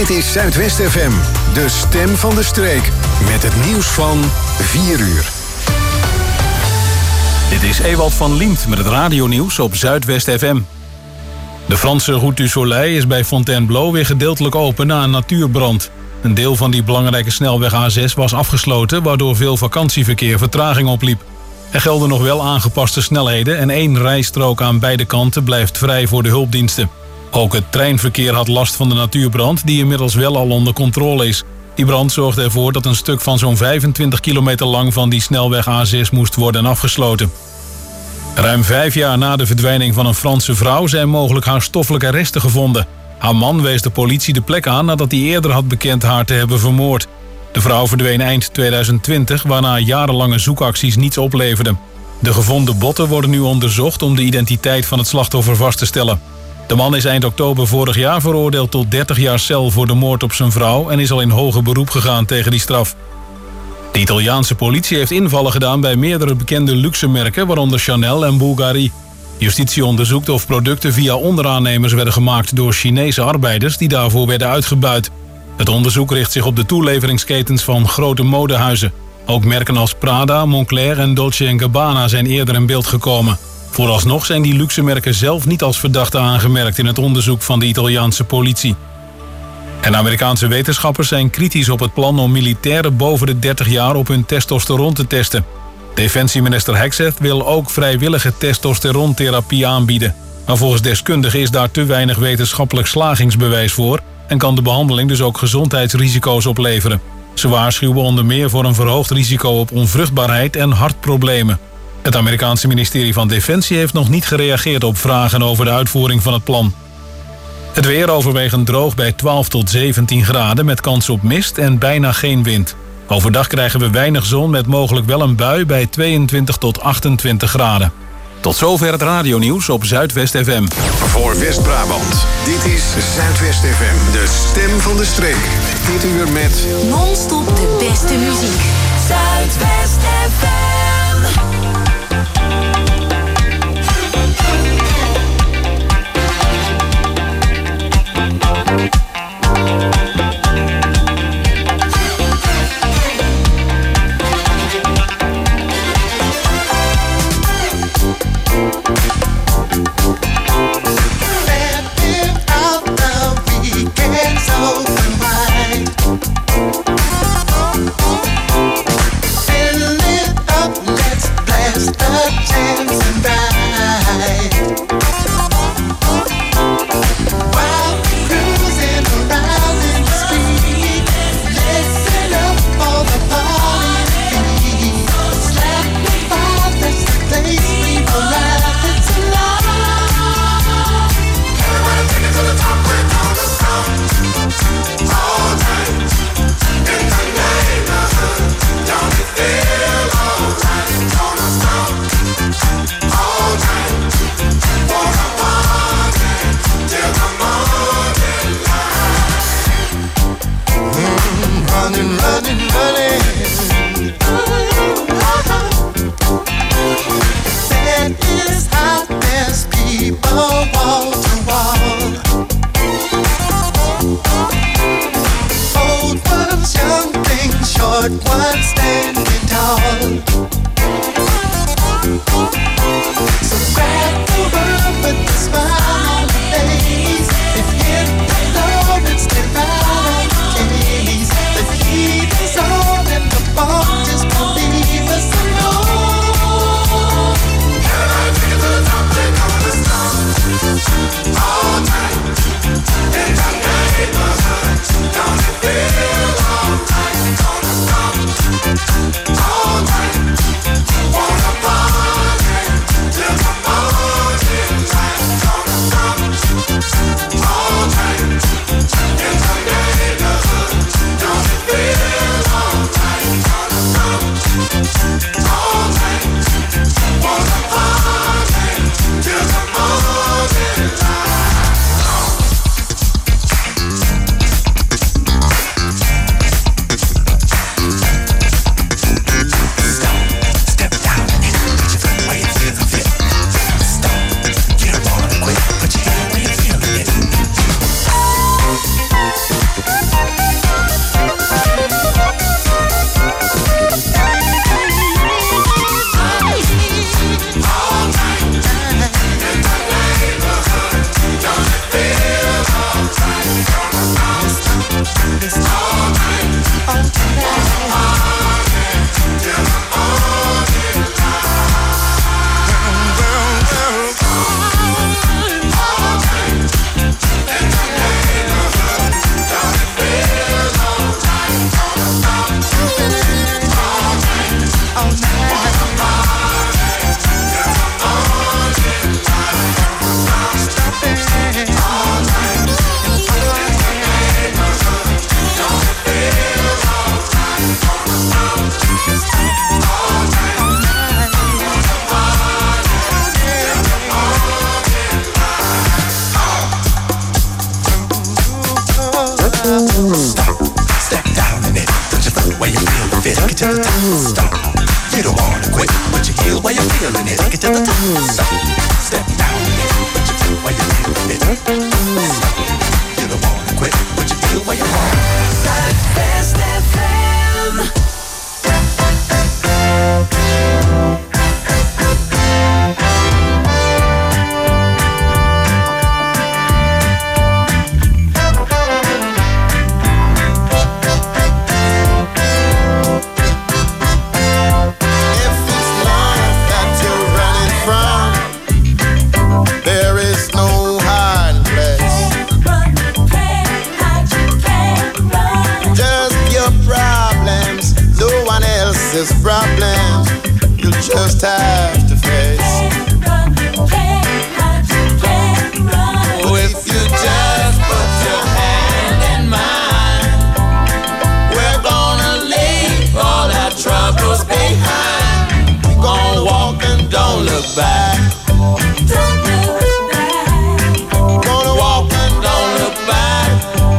Dit is Zuidwest FM, de stem van de streek. Met het nieuws van 4 uur. Dit is Ewald van Liemt met het radionieuws op Zuidwest FM. De Franse Route du Soleil is bij Fontainebleau weer gedeeltelijk open na een natuurbrand. Een deel van die belangrijke snelweg A6 was afgesloten, waardoor veel vakantieverkeer vertraging opliep. Er gelden nog wel aangepaste snelheden en 1 rijstrook aan beide kanten blijft vrij voor de hulpdiensten. Ook het treinverkeer had last van de natuurbrand, die inmiddels wel al onder controle is. Die brand zorgde ervoor dat een stuk van zo'n 25 kilometer lang van die snelweg A6 moest worden afgesloten. Ruim 5 jaar na de verdwijning van een Franse vrouw zijn mogelijk haar stoffelijke resten gevonden. Haar man wees de politie de plek aan nadat hij eerder had bekend haar te hebben vermoord. De vrouw verdween eind 2020, waarna jarenlange zoekacties niets opleverden. De gevonden botten worden nu onderzocht om de identiteit van het slachtoffer vast te stellen. De man is eind oktober vorig jaar veroordeeld tot 30 jaar cel voor de moord op zijn vrouw en is al in hoger beroep gegaan tegen die straf. De Italiaanse politie heeft invallen gedaan bij meerdere bekende luxemerken, waaronder Chanel en Bulgari. Justitie onderzoekt of producten via onderaannemers werden gemaakt door Chinese arbeiders die daarvoor werden uitgebuit. Het onderzoek richt zich op de toeleveringsketens van grote modehuizen. Ook merken als Prada, Moncler en Dolce & Gabbana zijn eerder in beeld gekomen. Vooralsnog zijn die luxemerken zelf niet als verdachte aangemerkt in het onderzoek van de Italiaanse politie. En Amerikaanse wetenschappers zijn kritisch op het plan om militairen boven de 30 jaar op hun testosteron te testen. Defensieminister Hegseth wil ook vrijwillige testosterontherapie aanbieden. Maar volgens deskundigen is daar te weinig wetenschappelijk slagingsbewijs voor en kan de behandeling dus ook gezondheidsrisico's opleveren. Ze waarschuwen onder meer voor een verhoogd risico op onvruchtbaarheid en hartproblemen. Het Amerikaanse ministerie van Defensie heeft nog niet gereageerd op vragen over de uitvoering van het plan. Het weer overwegend droog bij 12 tot 17 graden met kans op mist en bijna geen wind. Overdag krijgen we weinig zon met mogelijk wel een bui bij 22 tot 28 graden. Tot zover het radionieuws op Zuidwest FM. Voor West-Brabant, dit is Zuidwest FM, de stem van de streek. Dit uur met non-stop de beste muziek. Zuidwest FM. to the top. Stop. You don't wanna quit, but you heal while you're feeling it. Take it to the top. Stop. Step down in it, but you feel while you're feeling it. Stop. You don't wanna quit, but you feel while you're on. Zuidwest FM. There's problems you just have to face. Oh, if you just put your hand in mine, we're gonna leave all our troubles behind. We're gonna walk and don't look back. Gonna walk and don't look back.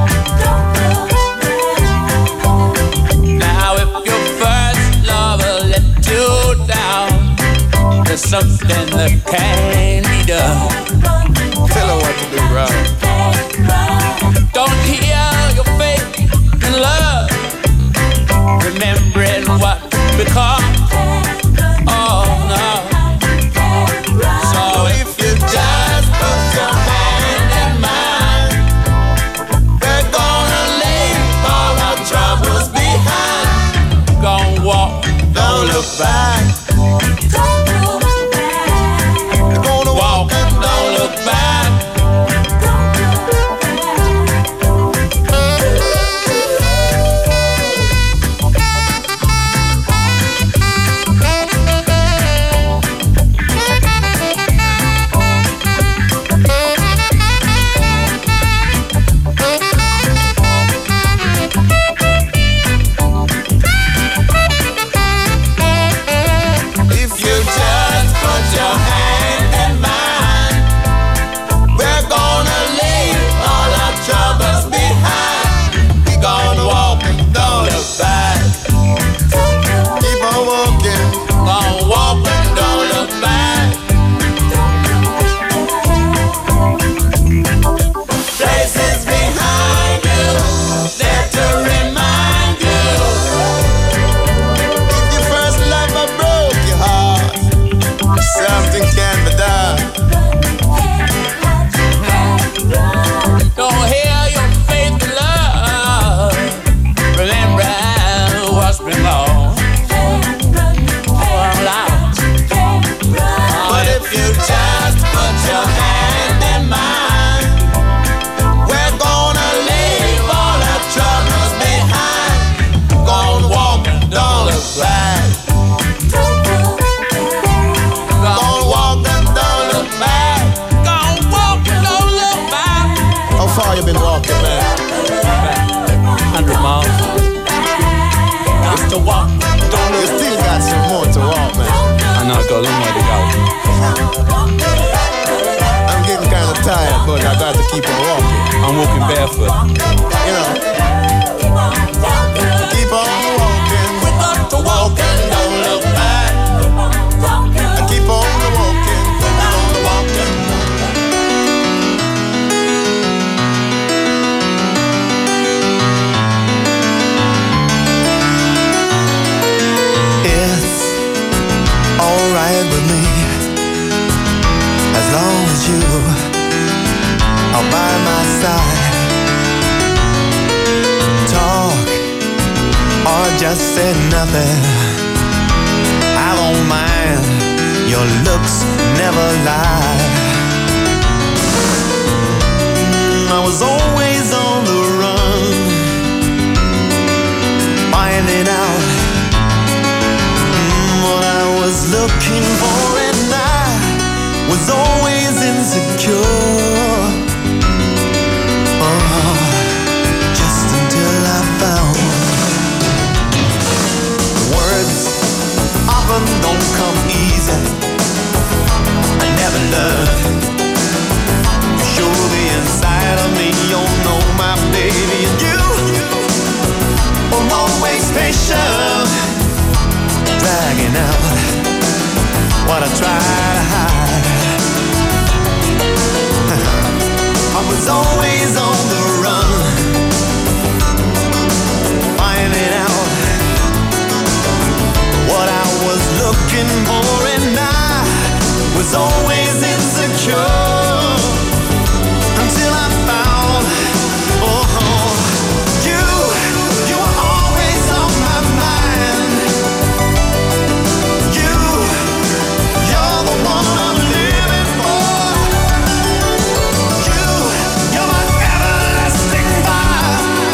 Now if your first lover let you down, there's something that can't be done. Tell her what to do, bro. Don't heal your faith in love, remembering what become. Oh no. So if you just put your hand in mine, we're gonna leave all our troubles behind. Gonna walk, don't look back. We're gonna walk and don't look back. If you just put your hand in mine, we're gonna leave all our troubles behind. We're gonna walk and don't look back. Keep on walking, gonna walk and don't look back. Places behind you, there to remind you. If your first lover broke your heart, something can be done. Don't hear your faith in love, remember what's been lost. Oh, I'm lost. But if you just put your hand in mine, we're gonna leave all our troubles behind. Gonna walk and don't look back. Gonna walk and don't look back. Gonna walk and don't look back. How far you been walking, man? 100 miles. Just to walk, don't look. You still got some more to walk, man. I know, I got a long way to go. I'm getting kind of tired, but I got to keep on walking. I'm walking barefoot. You know. Keep on walking. We got to walk and don't look back. I keep on walking, don't walking. It's alright with me, as long as you are by my side. Talk or just say nothing, I don't mind, your looks never lie. I was always on the run, finding out what I was looking for, and I was always insecure. Just until I found words often don't come easy. I never learned. You show the inside of me, you'll know my baby. was always insecure until I found, you were always on my mind. You're the one I'm living for. You're my everlasting fire.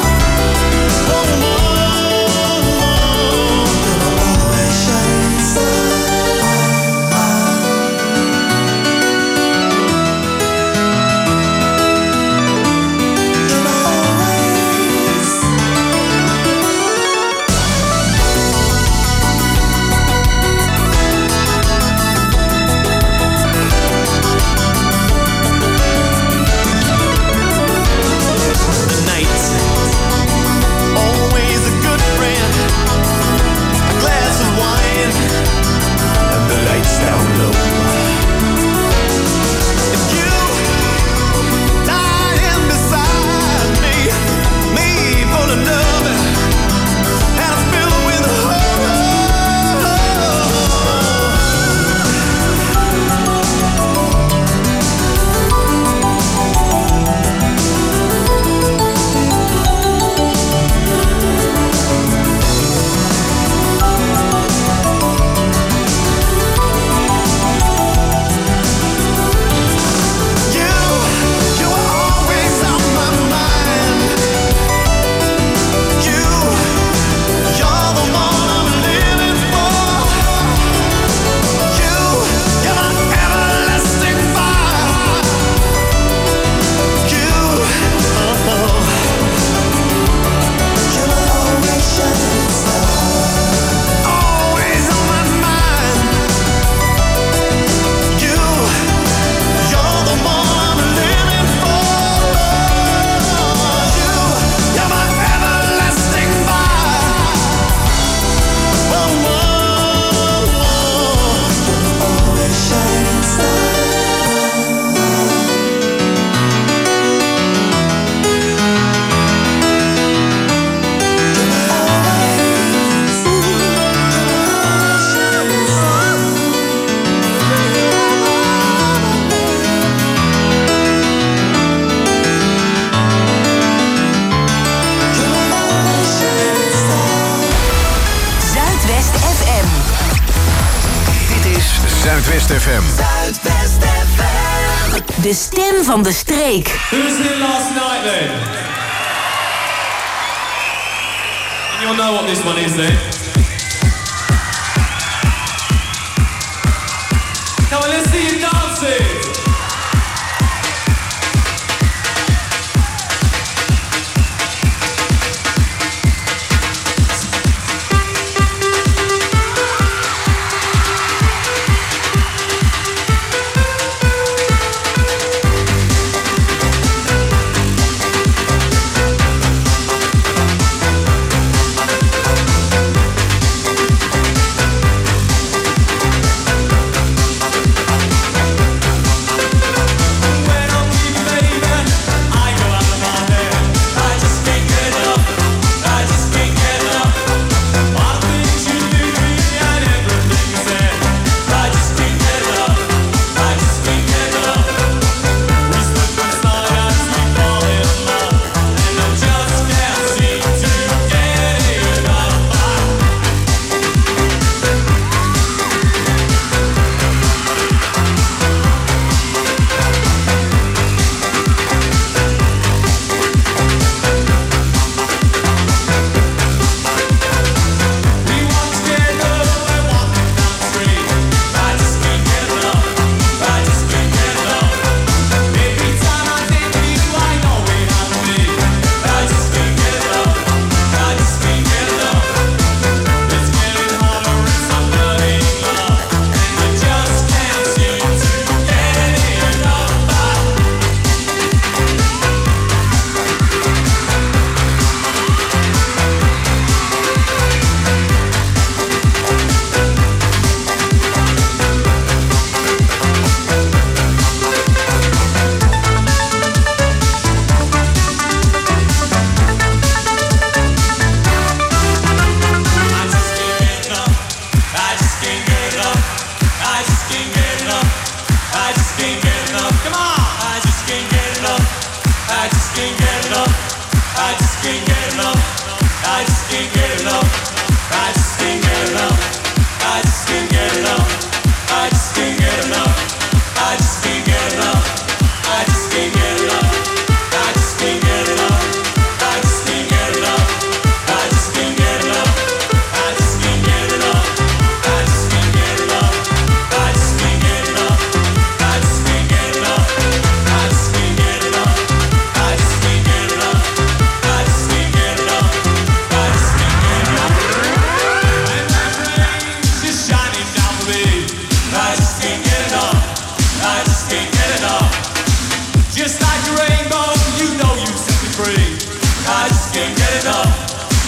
Always a good friend, a glass of wine, and the lights down low. And you lying beside me full of love, and I'm filled with You were always on my mind. You're the one I'm living for. You're my everlasting fire. You're always shining star. Always on my mind. You're the one I'm living for. You're my everlasting fire. Always shining star. Zuidwest FM. Dit is Zuidwest FM. Zuidwest FM. De stem van de streek. Who was here last night then? And you'll know what this one is then. Come on, let's see you dancing.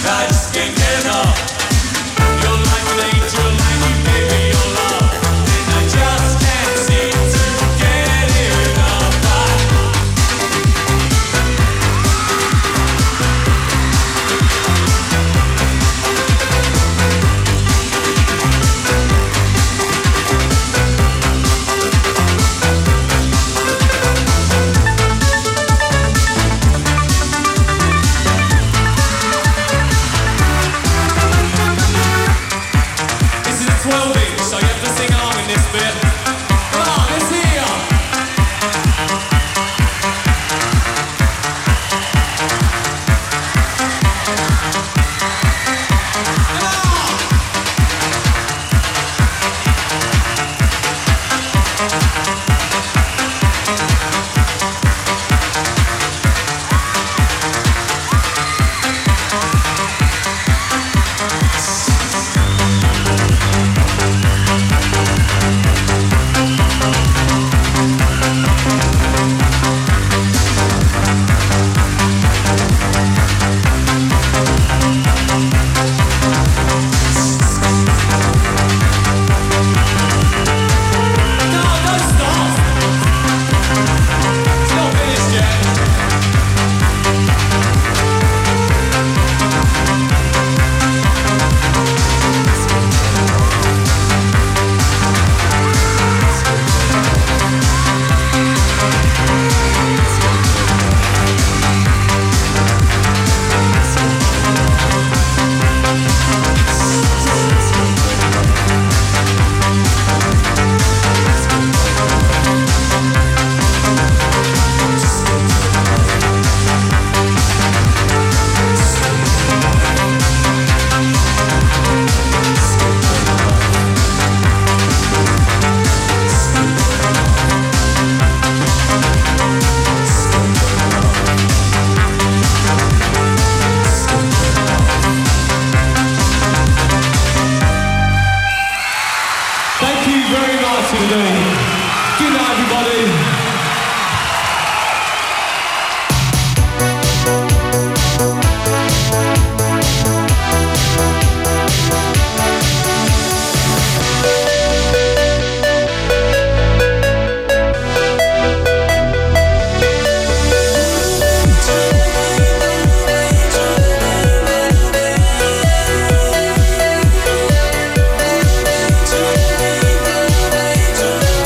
I just can't get enough. You're like an angel, like you gave me your love, and I just can't seem to get enough. This is a 12-inch, so you have to sing along in this bit. Come on, let's hear ya. Come on. No, don't stop. It's not finished yet. Thank you very much for today. Good night, everybody. Thank you.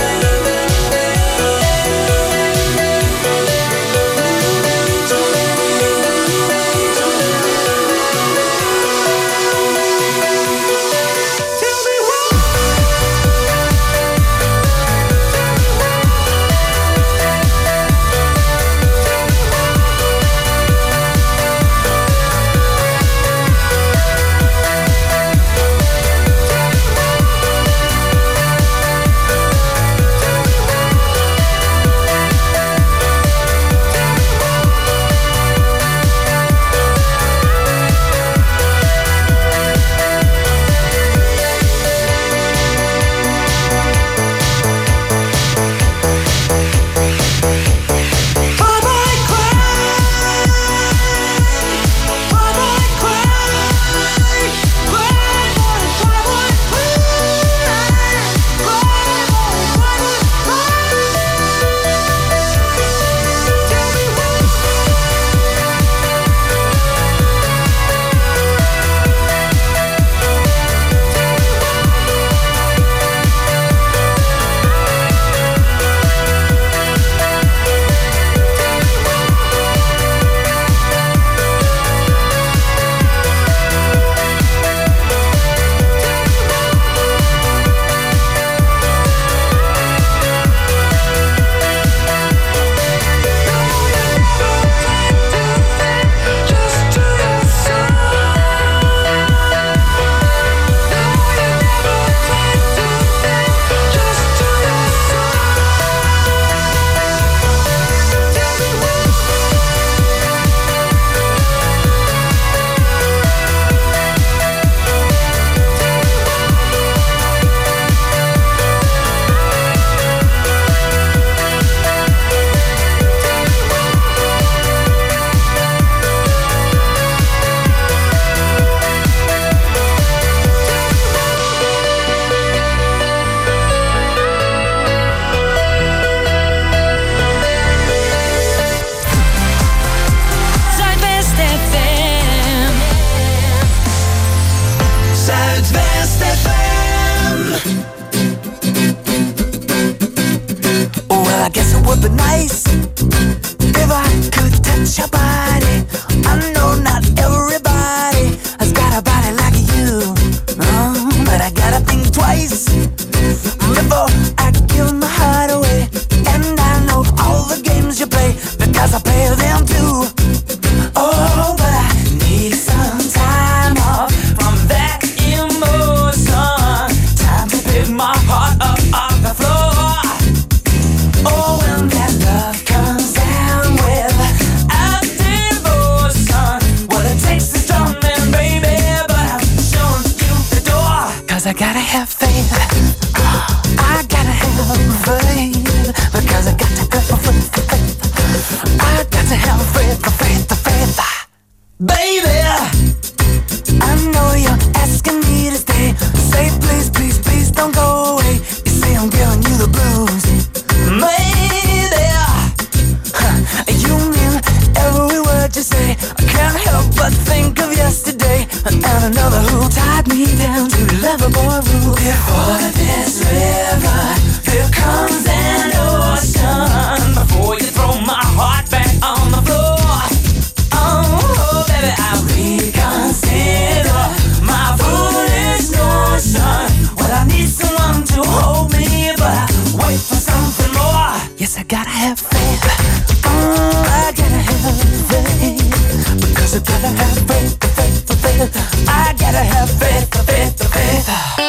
guess it would be nice if I could touch your body. I know not everybody has got a body like you, but I gotta think twice before I give my heart away. And I know all the games you play because I play them too. Oh, but I need some time off from that emotion. Time to pick my heart up off the floor. Oh, when that love comes down with a devotion, well, it takes is drumming, baby, but I'm showing you the door. 'Cause I gotta have faith. I gotta have faith. Because I got to have faith. I got to have faith, faith. Baby, I know you're asking me to stay. Say please, please, please don't go away. You say I'm giving you the blues. Maybe you mean every word you say. I can't help but think of yesterday and another who tied me down to Loverboy rule. Before this river, here comes an ocean. Before you throw my heart back on the floor. Oh, baby, I'll reconsider my foolish notion. Well, I need someone to hold me, but I wait for something more. Yes, I gotta have faith. I gotta have faith. Because I gotta have faith, faith. I gotta have faith, faith.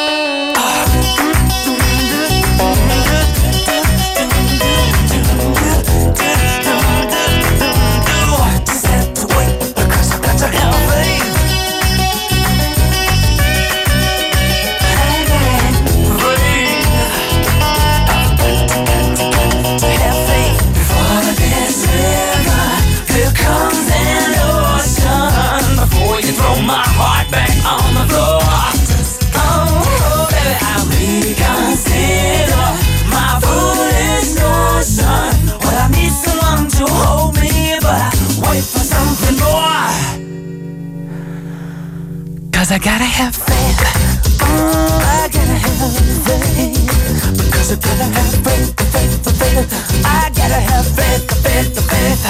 I gotta have faith. I gotta have faith. Because I gotta have faith, faith. I gotta have faith, faith.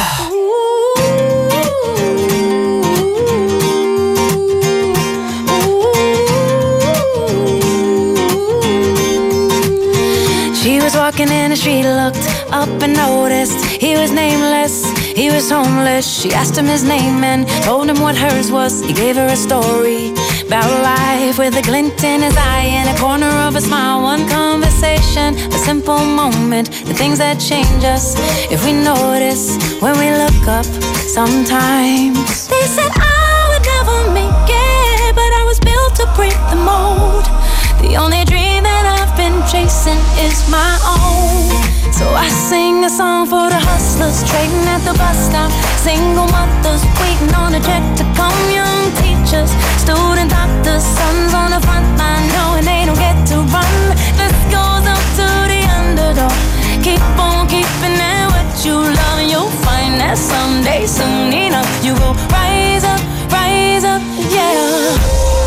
She was walking in the street, looked up and noticed he was nameless. He was homeless. She asked him his name and told him what hers was. He gave her a story about life with a glint in his eye and a corner of a smile. One conversation, a simple moment, the things that change us if we notice when we look up sometimes. They said I would never make it, but I was built to break the mold. The only dream that I've been chasing is my own. So I sing a song for the hustlers trading at the bus stop, single mothers waiting on a check to come, young teachers, student doctors, sons on the front line knowing they don't get to run. This goes up to the underdog. Keep on keeping at what you love and you'll find that someday, soon enough, you will rise up, yeah.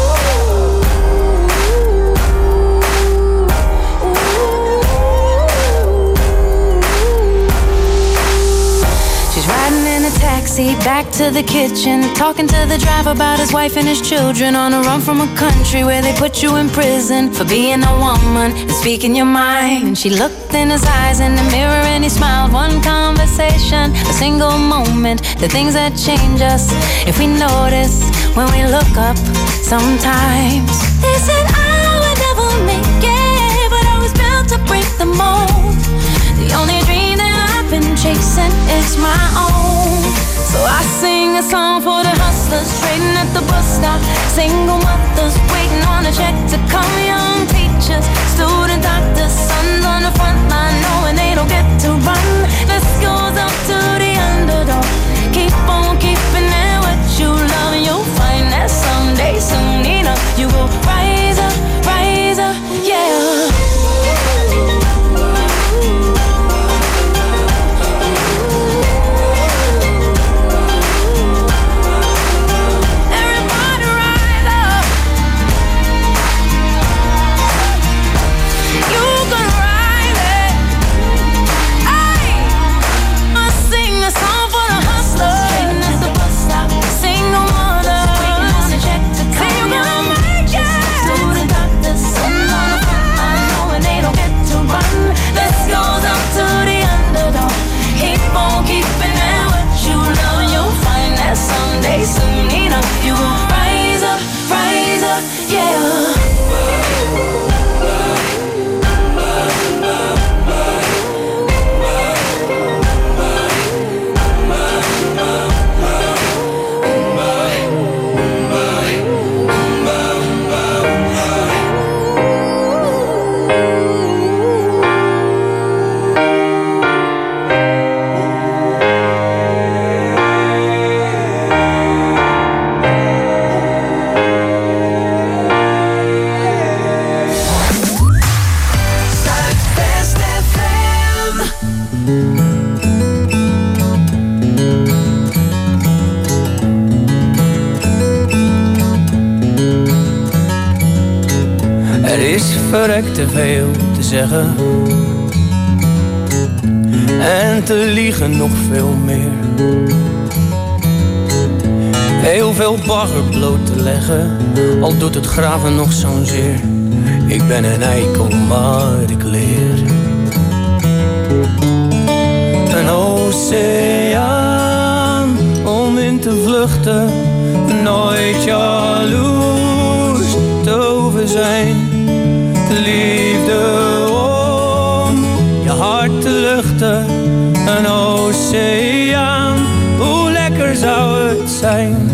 Riding in a taxi back to the kitchen, talking to the driver about his wife and his children, on a run from a country where they put you in prison for being a woman and speaking your mind. And she looked in his eyes in the mirror and he smiled. One conversation, a single moment, the things that change us if we notice when we look up sometimes. They said I would never make it, but I was built to break the mold. The only dream that I've been chasing is my own. So I sing a song for the hustlers trading at the bus stop, single mothers waiting on a check to come, young teachers, student doctors, sons on the front line knowing they don't get to run. This goes up to the underdog. Keep on keeping at what you love and you'll find that someday, soon enough, you will rise up, yeah. Er is verrekt te veel te zeggen en te liegen nog veel meer. Heel veel bagger bloot te leggen, al doet het graven nog zo'n zeer. Ik ben een eikel, maar ik leer. Een oceaan om in te vluchten, nooit jaloers te hoeven zijn. Liefde om je hart te luchten, een oceaan, hoe lekker zou het zijn.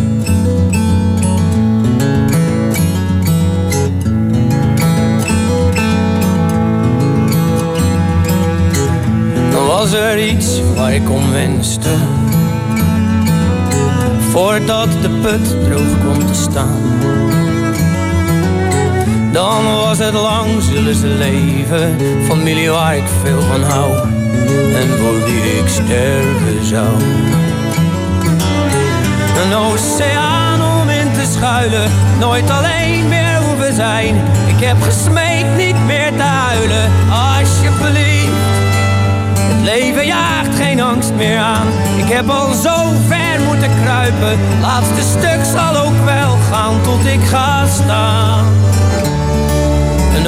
Dan was er iets waar ik om wenste, voordat de put droog kwam te staan. Dan was het lang, zullen ze leven, familie waar ik veel van hou en voor wie ik sterven zou. Een oceaan om in te schuilen, nooit alleen meer hoeven zijn. Ik heb gesmeekt niet meer te huilen, alsjeblieft. Het leven jaagt geen angst meer aan. Ik heb al zo ver moeten kruipen, laatste stuk zal ook wel gaan tot ik ga staan. Een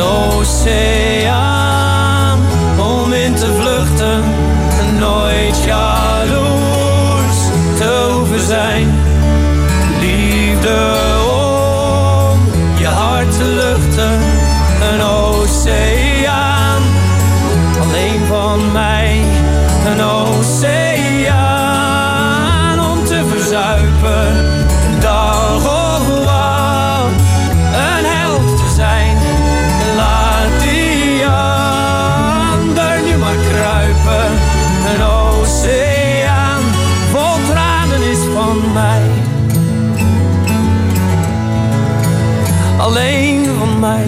oceaan om in te vluchten, nooit jaloers te hoeven zijn. Liefde om je hart te luchten, een oceaan alleen van mij. Een oceaan om te verzuipen, dag of wat, een held te zijn. Laat die ander nu maar kruipen. Een oceaan vol tranen is van mij. Alleen van mij.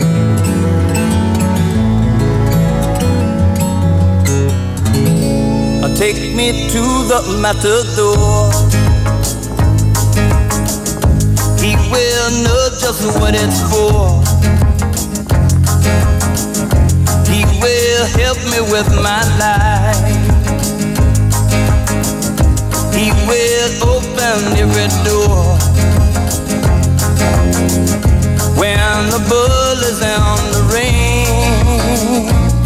Take me to the matador. He will know just what it's for. He will help me with my life. He will open every door. When the bull is on the ring,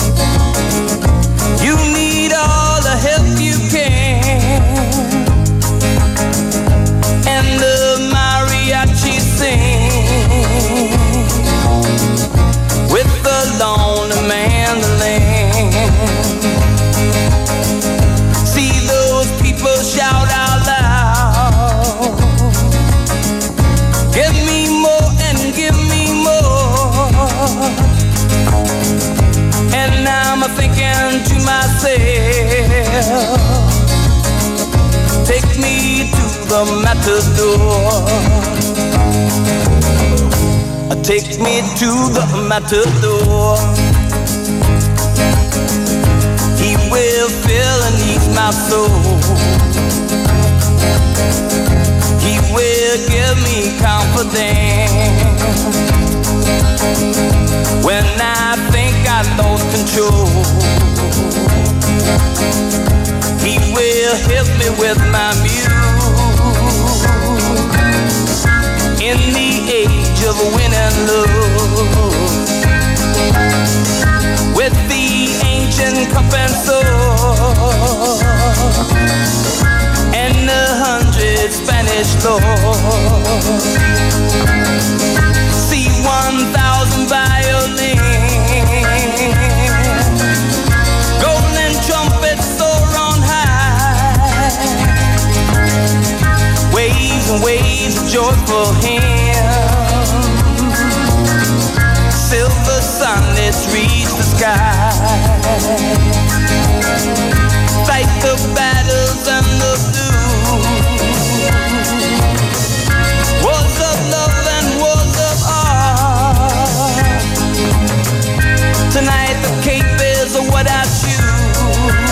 you need all the help you can. And the mariachi sing with the lonely mandolin. See those people shout out loud, give me more and give me more. And I'm thinking to myself, take me to the matador. Take me to the matador. He will fill and ease my soul. He will give me confidence when I think I lost control. He will help me with my muse in the age of win and lose, with the ancient cup and sword and 100 Spanish lords. See 1,000 violins, golden trumpets soar on high, waves and waves of joyful hymns, silver sunlets reach the sky, fight the battles and the blues, wars of love and wars of art. Tonight the cape is what I choose.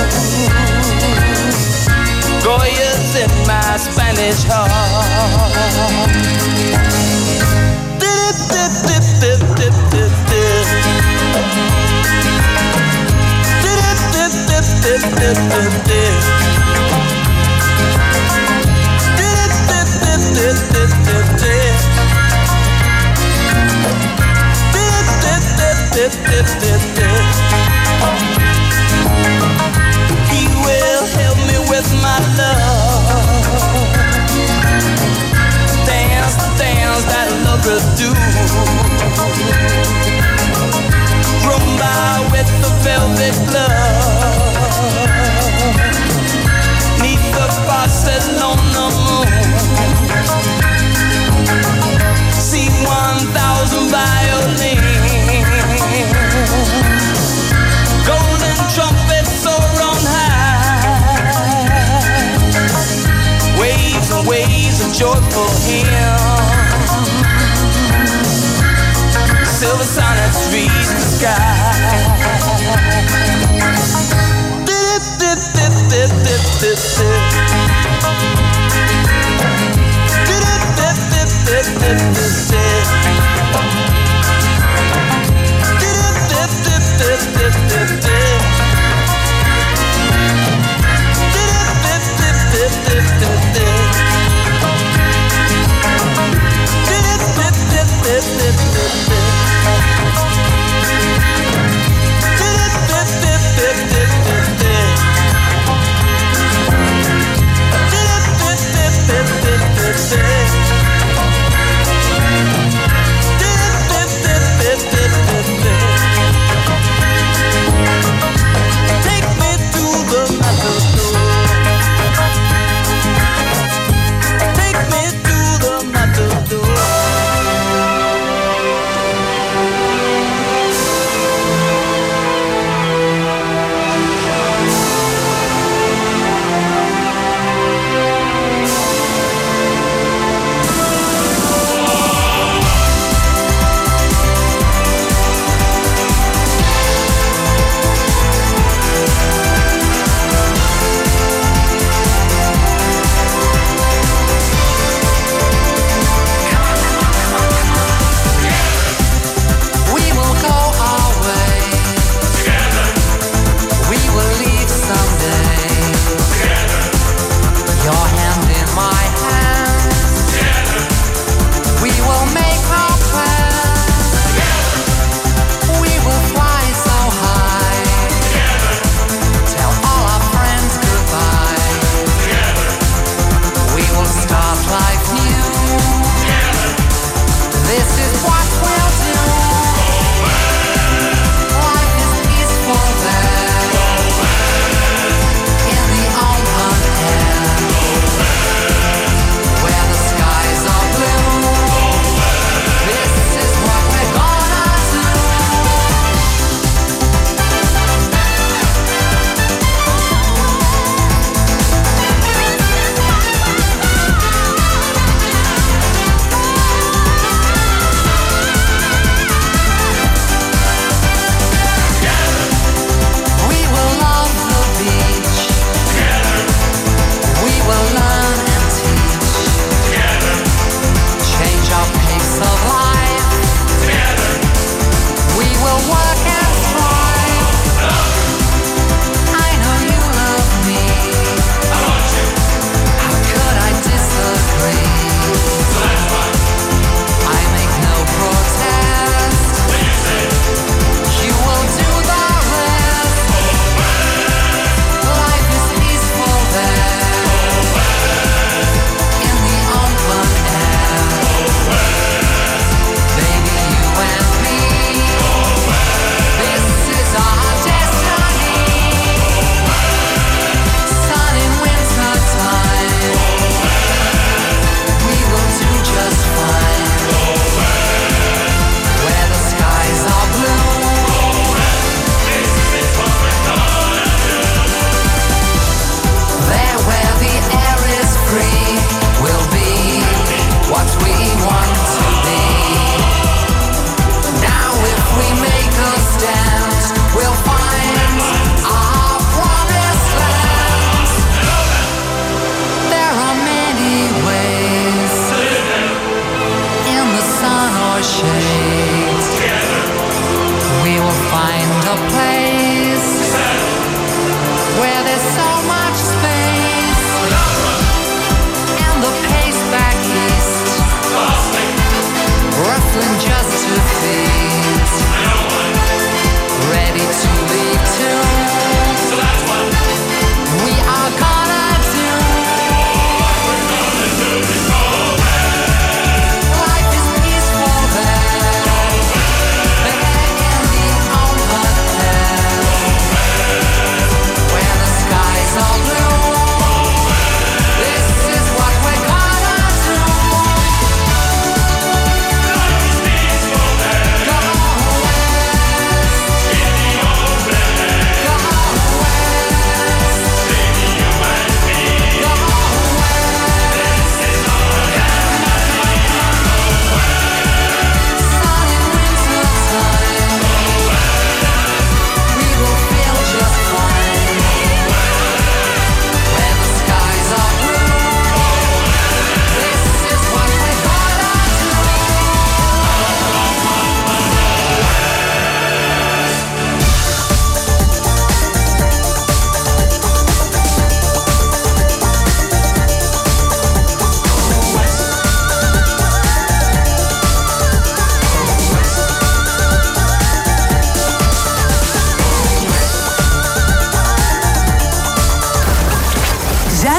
He will help me with my love. Dance the dance that lovers do. Rumba with the velvet glove. Neath the Barcelona moon. See 1,000 violins. Golden trumpets soar on high. Waves and waves of joyful hymns. Silver sonnets reach the sky.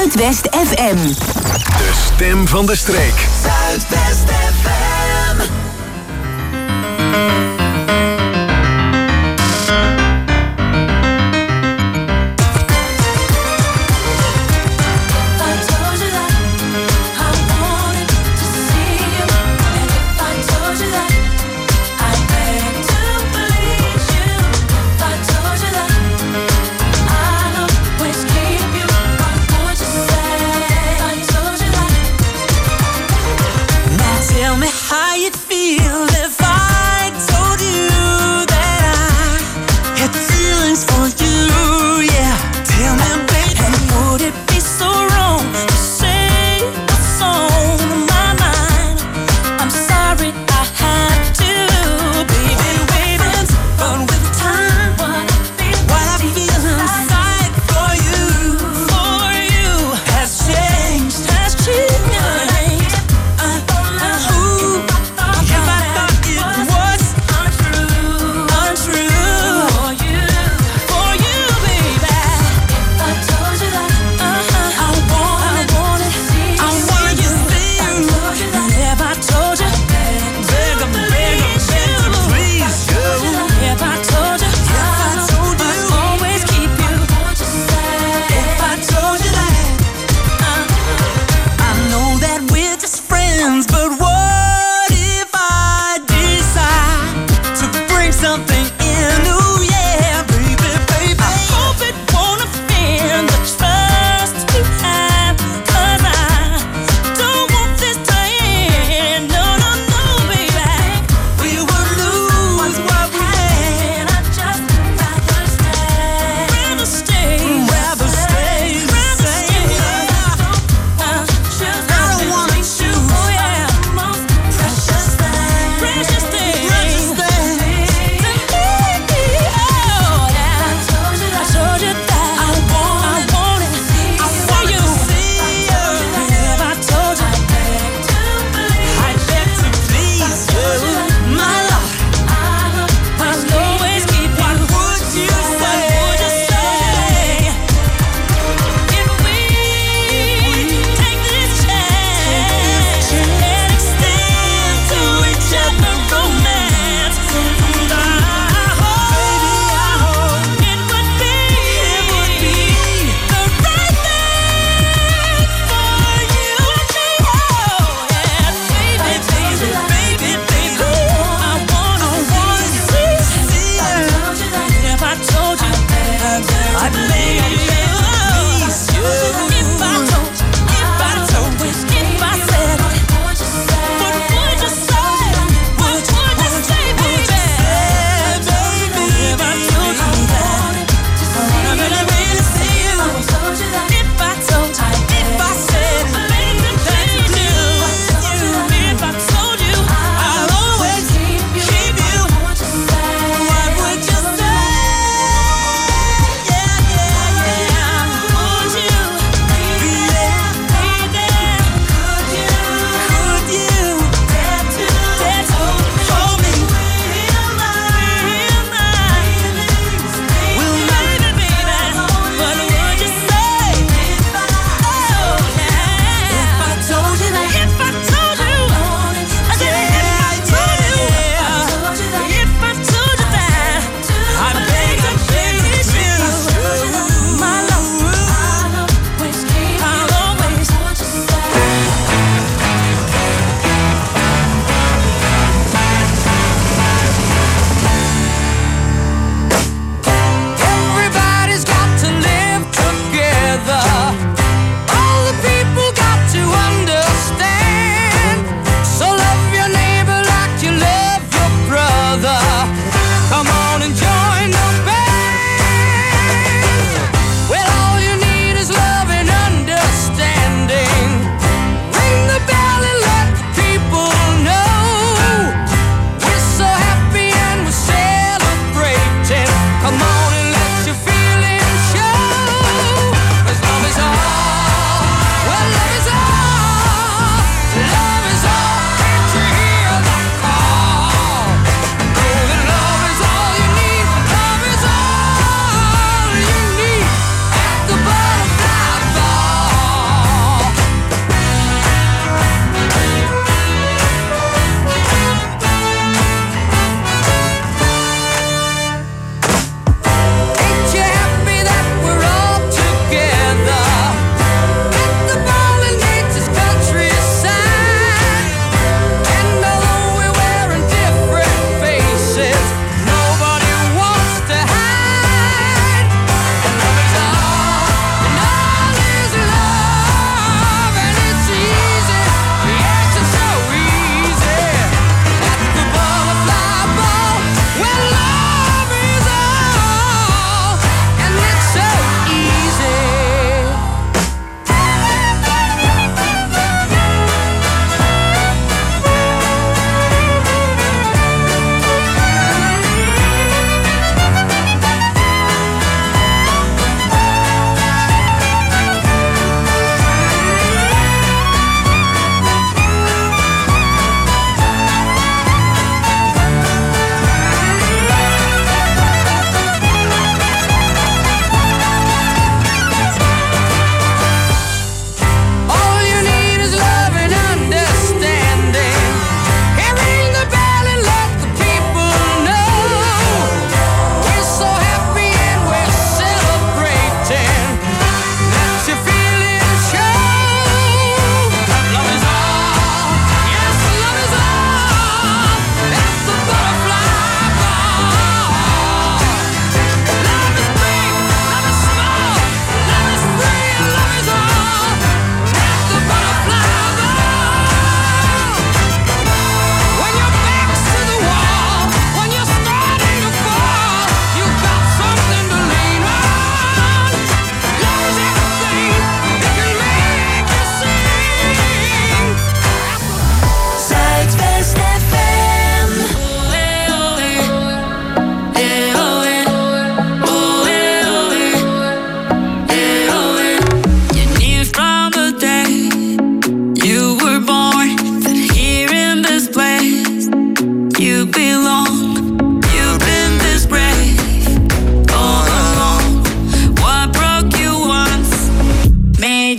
Zuidwest FM. De stem van de streek. Zuidwest FM. That's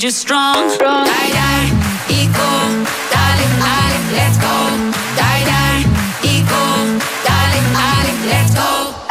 you strong. Die, die, eco, darling, darling, let's go. Die, die, eco, darling, darling, let's go.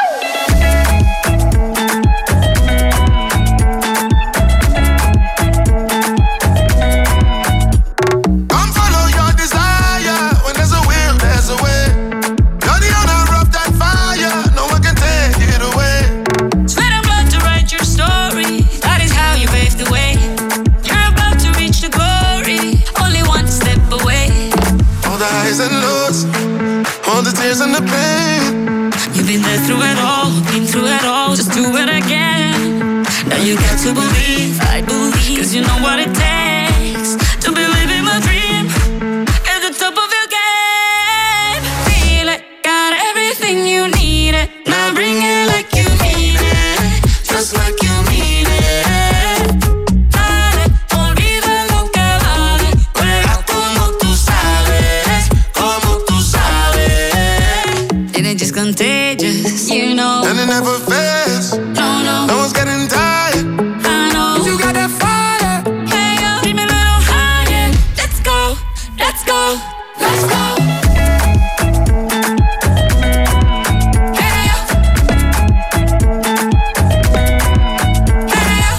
Come follow your desire. When there's a will, there's a way. You're the owner of that fire. No one can take it away. Sweat and blood to write your story. That is how you pave the way. You're about to reach the glory. Only one step away. All the highs and lows, all the tears and the pain. You've been there through it all, been through it all. Just do it again. Now you got to believe, I believe. Cause you know what it takes to be living my dream. At the top of your game. Feel it, got everything you need it. Now bring it like you mean it. Just like you mean it. Dale, olvida lo que vale. Juega como tú sabes, como tú sabes. And it's just contagious, you know. And it never fails. No, no. No one's getting tired. I know. You got that fire. Hey, yo, dream a little higher. Let's go, let's go, let's go. Hey, yo. Hey, yo.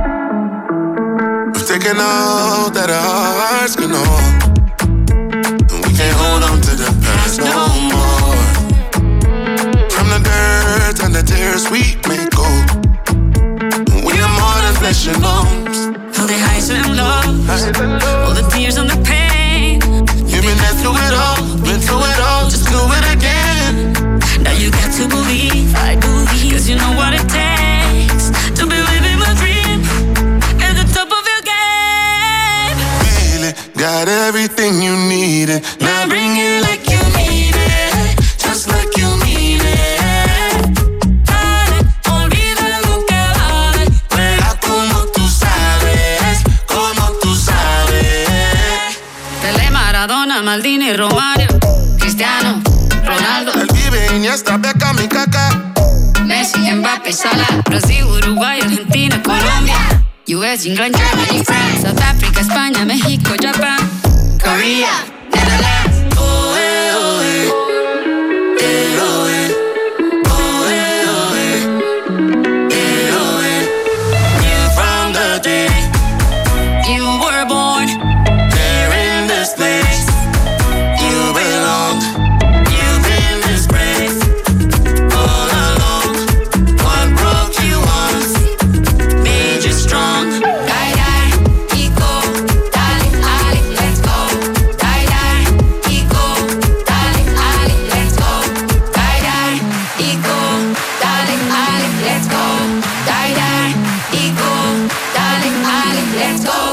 We've taken all that our hearts can hold. And we can't hold on to the past no more. From the dirt and the tears we may go. We are more than flesh and bones. All the highs and lows, all the tears and the pain. You've been there through it all, been through it all. Just do it again. Now you got to believe, I believe. Cause you know what it takes to be living my dream. At the top of your game. Feel it, got everything you needed. Now bring it like you mean it. Just like you mean it. Dale, olvida lo que vale. Juega como tú sabes, como tú sabes. Pelé, Maradona, Maldini, Romario, Cristiano, Ronaldo, Él vive Iniesta, Beckham y Kaká. Messi, Mbappé, Salah, Brasil, Uruguay, Argentina, Colombia, US, England, Germany, France, South Africa, España, México, Japan, Korea, Netherlands. Oh, eh, oh, eh. Eh, oh, eh. Oh, eh, oh, eh. Eh, oh, eh. You from the day you were born, There in this place, you belong. you've been disgraced. All along, what broke you once Made you strong. Die, die, eco, darling, darling, let's go. Die, die, eco, darling, darling, let's go. Die, die, eco, darling, darling, let's go. Die, die, eco, darling, darling, let's go.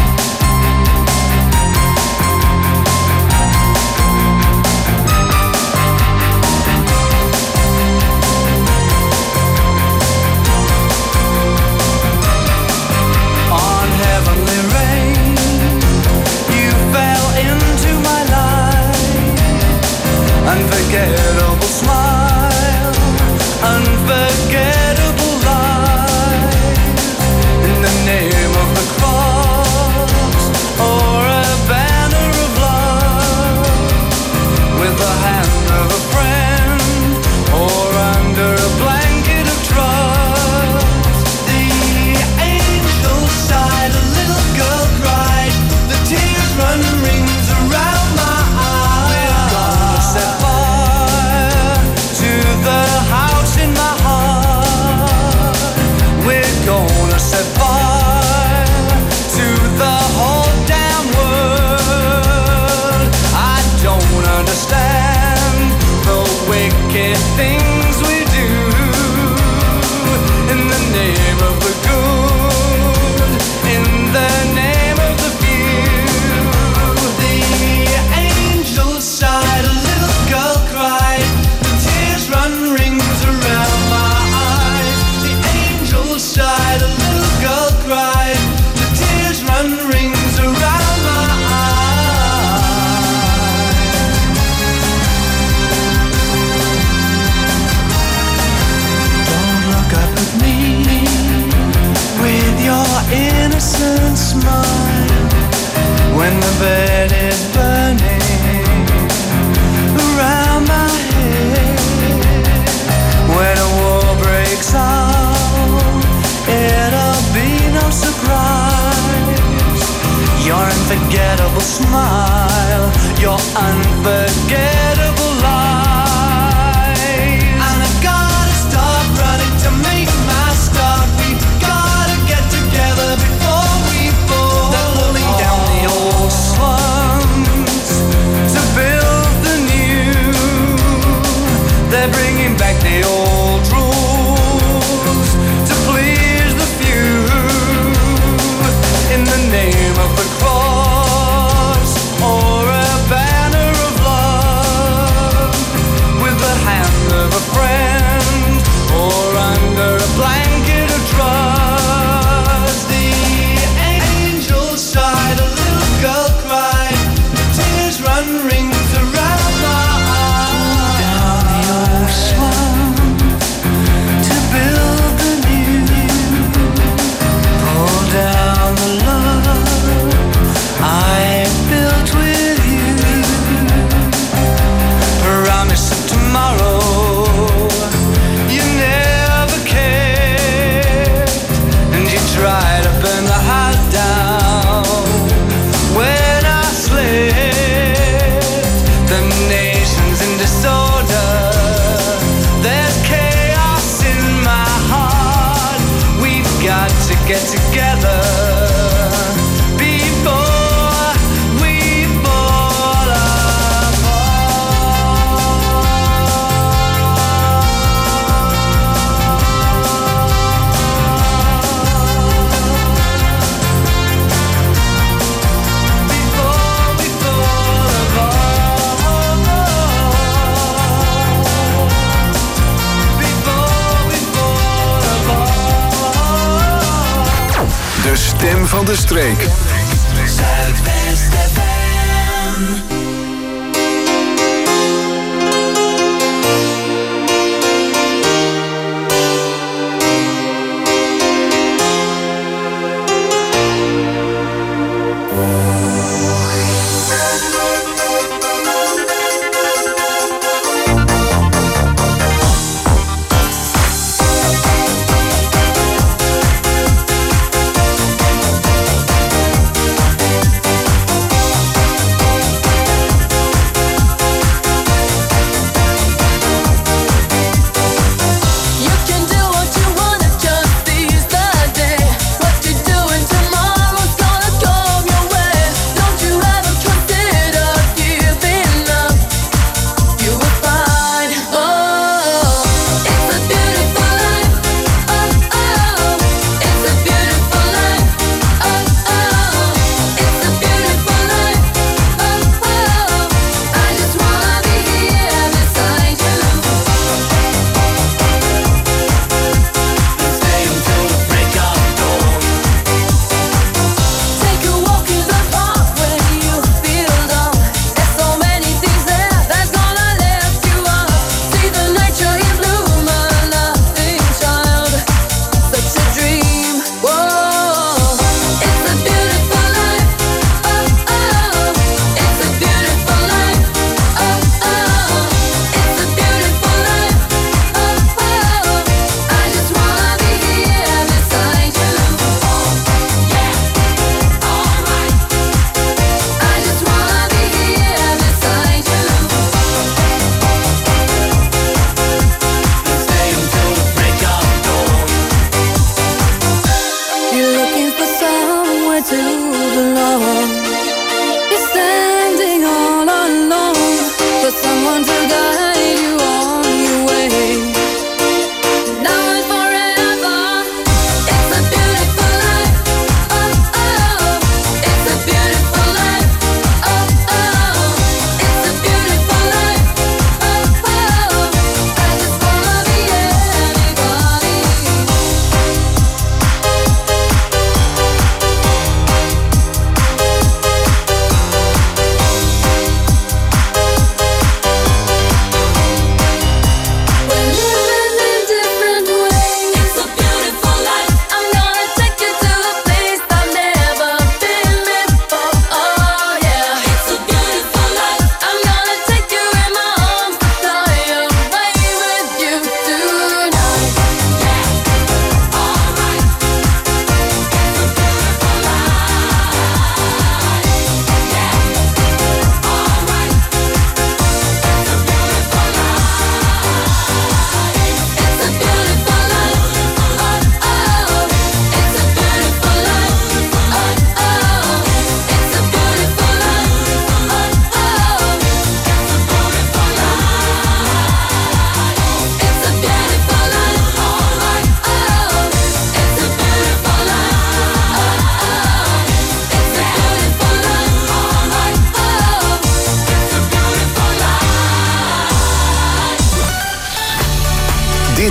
On heavenly rain, you fell into my life. Unforgettable smile, unforgettable life. In the name of the cross, or a banner of love, with the hand of a friend, or under a blanket of trust. The angels sighed, a little girl cried, the tears run rings around my eyes. We're gonna set fire to the house in my heart. We're gonna set fire to the whole damn world. I don't understand the wicked things we do in the name of the good, in the name of the few. The angels sighed, a little girl cried, the tears run rings around my eyes. The angels sighed, a little girl cried, the tears run rings around my eyes. Don't look up at me with your innocent innocent smile when the bed is burning around my head. When a war breaks out, it'll be no surprise. Your unforgettable smile, your unforgettable lies. And I've gotta stop running to make my start. We've gotta get together before we fall. They're pulling down the old slums to build the new. They're bringing back the old rules to please the few. In the name of the cross or a banner of love, with the hand of a friend or under a blanket of trust. The angel sighed, a little girl cried, tears run rings around my eyes. Down the old slum to build the new. Pull down the love I built with you. Promise of tomorrow you never cared, and you tried to burn the house down when I slept. The nation's in disorder, there's chaos in my heart. We've got to get together before we fall De stem van de streek. Zuidwest FM.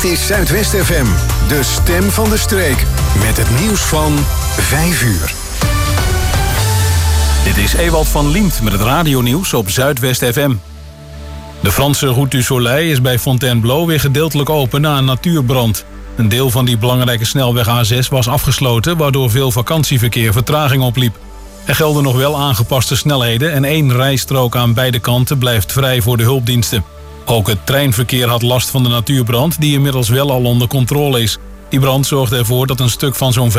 Dit is Zuidwest FM, de stem van de streek. Met het nieuws van 5 uur. Dit is Ewald van Liemt met het radionieuws op Zuidwest FM. De Franse Route du Soleil is bij Fontainebleau weer gedeeltelijk open na een natuurbrand. Een deel van die belangrijke snelweg A6 was afgesloten, waardoor veel vakantieverkeer vertraging opliep. Er gelden nog wel aangepaste snelheden en 1 rijstrook aan beide kanten blijft vrij voor de hulpdiensten. Ook het treinverkeer had last van de natuurbrand, die inmiddels wel al onder controle is. Die brand zorgde ervoor dat een stuk van zo'n